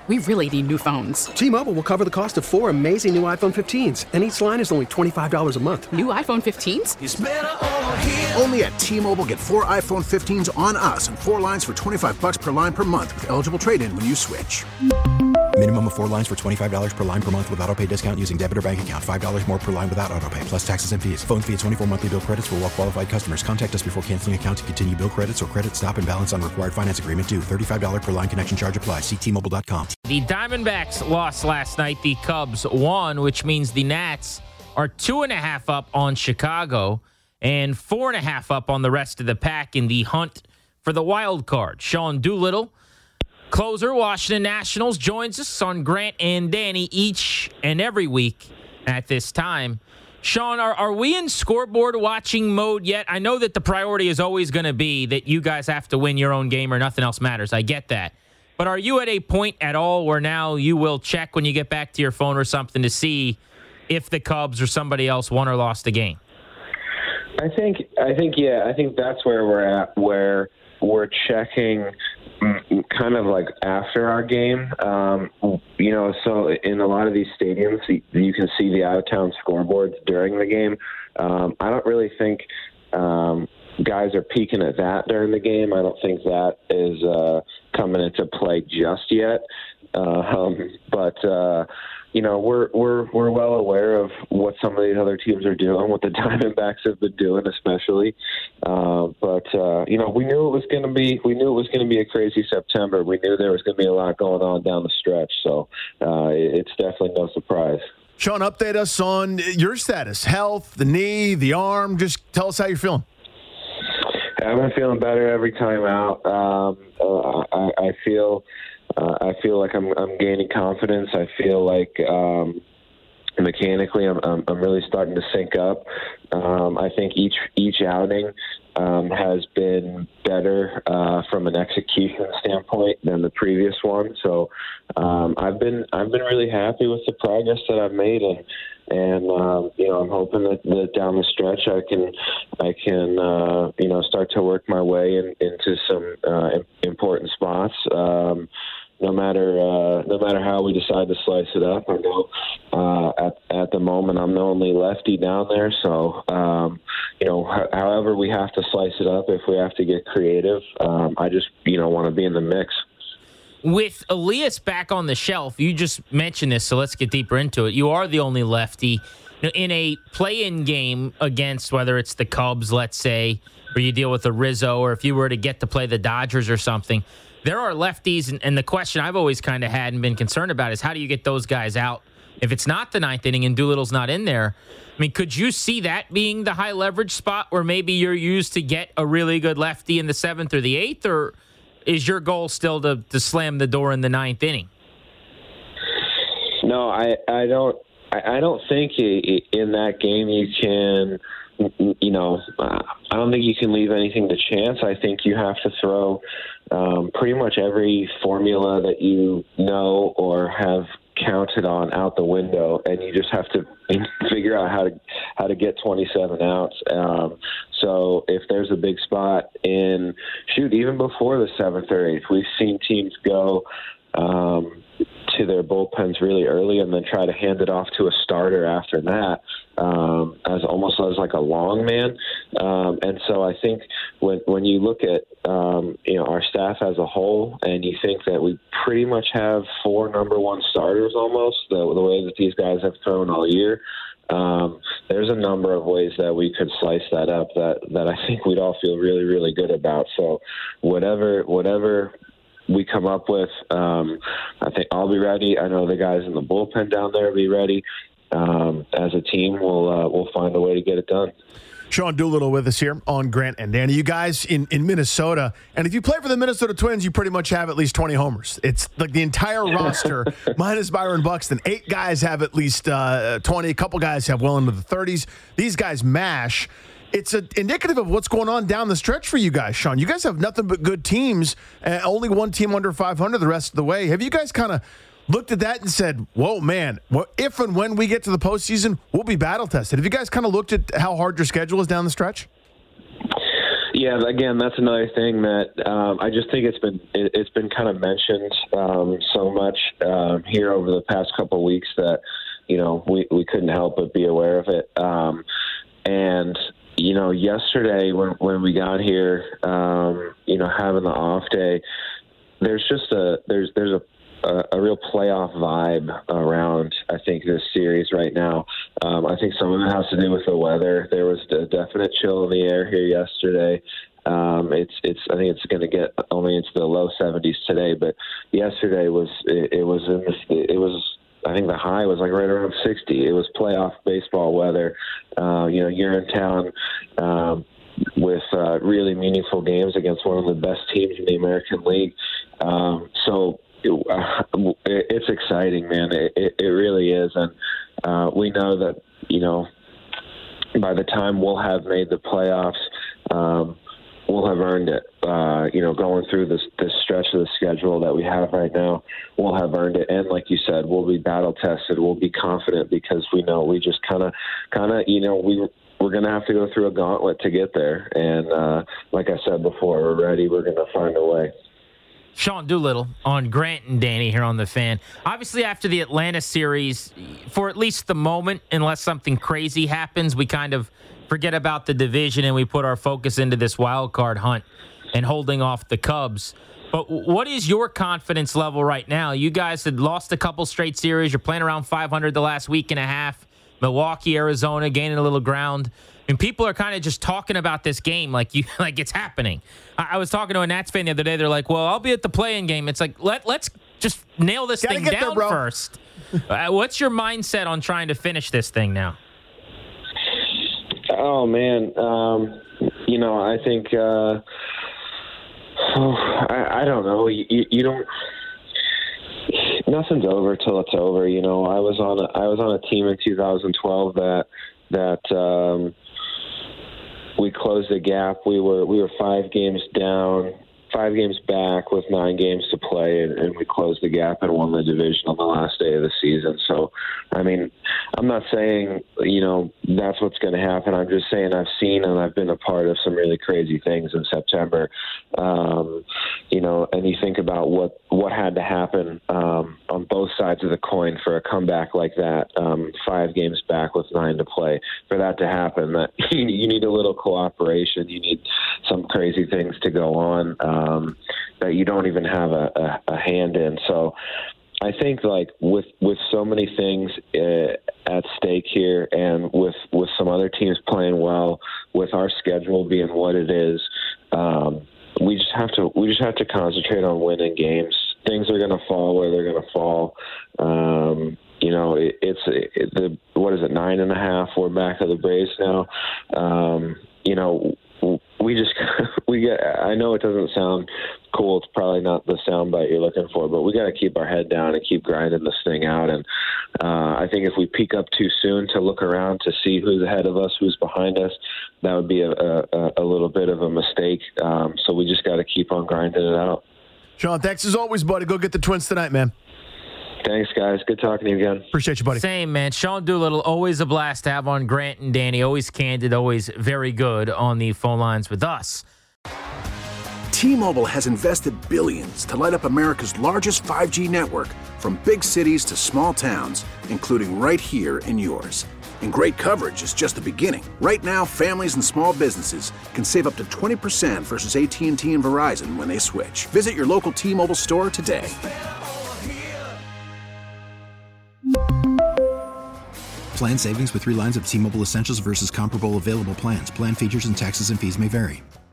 We really need new phones. T-Mobile will cover the cost of 4 amazing new iPhone 15s, and each line is only $25 a month. New iPhone 15s? It's better over here. Only at T-Mobile, get 4 iPhone 15s on us and 4 lines for $25 per line per month with eligible trade-in when you switch. Minimum of 4 lines for $25 per line per month with autopay discount using debit or bank account. $5 more per line without autopay, plus taxes and fees. Phone fee at 24 monthly bill credits for well-qualified customers. Contact us before canceling account to continue bill credits or credit stop and balance on required finance agreement due. $35 per line connection charge applies. See T-Mobile.com. The Diamondbacks lost last night. The Cubs won, which means the Nats are 2.5 up on Chicago and 4.5 up on the rest of the pack in the hunt for the wild card. Sean Doolittle, closer, Washington Nationals, joins us on Grant and Danny each and every week at this time. Sean, are we in scoreboard watching mode yet? I know that the priority is always going to be that you guys have to win your own game or nothing else matters. I get that. But are you at a point at all where now you will check when you get back to your phone or something to see if the Cubs or somebody else won or lost a game? I think that's where we're at, where we're checking kind of like after our game. So in a lot of these stadiums, you can see the out-of-town scoreboards during the game. I don't really think guys are peeking at that during the game. I don't think that is coming into play just yet. We're well aware of what some of these other teams are doing, what the Diamondbacks have been doing, especially. We knew it was going to be a crazy September. We knew there was going to be a lot going on down the stretch. So it's definitely no surprise. Sean, update us on your status, health, the knee, the arm. Just tell us how you're feeling. I've been feeling better every time out. I feel like I'm gaining confidence. I feel like mechanically I'm really starting to sync up. I think each outing has been better from an execution standpoint than the previous one. So I've been really happy with the progress that I've made, and I'm hoping that down the stretch I can start to work my way into some important spots. No matter how we decide to slice it up, I know at the moment I'm the only lefty down there. So however we have to slice it up, if we have to get creative, I just want to be in the mix. With Elias back on the shelf, you just mentioned this, so let's get deeper into it. You are the only lefty in a play-in game against whether it's the Cubs, let's say, or you deal with a Rizzo, or if you were to get to play the Dodgers or something. There are lefties, and the question I've always kind of had and been concerned about is how do you get those guys out if it's not the ninth inning and Doolittle's not in there? I mean, could you see that being the high leverage spot where maybe you're used to get a really good lefty in the seventh or the eighth, or is your goal still to slam the door in the ninth inning? No, I don't think in that game you can. I don't think you can leave anything to chance. I think you have to throw pretty much every formula that you know or have counted on out the window, and you just have to figure out how to get 27 outs. So if there's a big spot even before the seventh or eighth, we've seen teams go to their bullpens really early and then try to hand it off to a starter after that, as almost as like a long man. And so I think when you look at our staff as a whole, and you think that we pretty much have 4 number one starters almost, the way that these guys have thrown all year, there's a number of ways that we could slice that up that I think we'd all feel really, really good about. So whatever we come up with, I think I'll be ready. I know the guys in the bullpen down there will be ready. As a team, we'll find a way to get it done. Sean Doolittle with us here on Grant and Danny. You guys in Minnesota, and if you play for the Minnesota Twins, you pretty much have at least 20 homers. It's like the entire roster, minus Byron Buxton. 8 guys have at least 20. A couple guys have well into the 30s. These guys mash. It's indicative of what's going on down the stretch for you guys, Sean. You guys have nothing but good teams. Only one team under 500 the rest of the way. Have you guys kind of looked at that and said, whoa, man, if and when we get to the postseason, we'll be battle-tested? Have you guys kind of looked at how hard your schedule is down the stretch? Yeah, again, that's another thing that I just think it's been kind of mentioned so much here over the past couple of weeks that we couldn't help but be aware of it. And yesterday when we got here, having the off day, there's just a real playoff vibe around, I think, this series right now. I think some of it has to do with the weather. There was a definite chill in the air here yesterday. I think it's going to get only into the low 70s today, but yesterday I think the high was like right around 60. It was playoff baseball weather. You're in town with really meaningful games against one of the best teams in the American League. So it's exciting, man. It really is. And we know that, by the time we'll have made the playoffs, we'll have earned it. Going through this stretch of the schedule that we have right now, we'll have earned it. And like you said, we'll be battle tested. We'll be confident because we know we just kind of, we're going to have to go through a gauntlet to get there. And like I said before, we're ready. We're going to find a way. Sean Doolittle on Grant and Danny here on The Fan. Obviously, after the Atlanta series, for at least the moment, unless something crazy happens, we kind of forget about the division and we put our focus into this wild card hunt and holding off the Cubs. But what is your confidence level right now? You guys had lost a couple straight series. You're playing around 500 the last week and a half. Milwaukee, Arizona, gaining a little ground. And people are kind of just talking about this game like it's happening. I was talking to a Nats fan the other day. They're like, well, I'll be at the play-in game. It's like, let's just nail this thing down first. What's your mindset on trying to finish this thing now? Oh, man. I think I don't know. You don't. Nothing's over till it's over. I was on a team in 2012 that we closed the gap. We were 5 games down, 5 games back with 9 games to play, and we closed the gap and won the division on the last day of the season. So, I mean, I'm not saying, that's what's going to happen. I'm just saying I've seen and I've been a part of some really crazy things in September. And you think about what had to happen on both sides of the coin for a comeback like that, 5 games back with 9 to play. For that to happen, that you need a little cooperation. You need some crazy things to go on that you don't even have a hand in. So I think with so many things at stake here, and with some other teams playing well, with our schedule being what it is, we just have to concentrate on winning games. Things are going to fall where they're going to fall. What is it, 9.5? We're back of the Braves now. I know it doesn't sound cool. It's probably not the soundbite you're looking for, but we got to keep our head down and keep grinding this thing out. And I think if we peak up too soon to look around to see who's ahead of us, who's behind us, that would be a little bit of a mistake. So we just got to keep on grinding it out. Sean, thanks as always, buddy. Go get the Twins tonight, man. Thanks, guys. Good talking to you again. Appreciate you, buddy. Same, man. Sean Doolittle, always a blast to have on Grant and Danny. Always candid, always very good on the phone lines with us. T-Mobile has invested billions to light up America's largest 5G network, from big cities to small towns, including right here in yours. And great coverage is just the beginning. Right now, families and small businesses can save up to 20% versus AT&T and Verizon when they switch. Visit your local T-Mobile store today. Plan savings with 3 lines of T-Mobile Essentials versus comparable available plans. Plan features and taxes and fees may vary.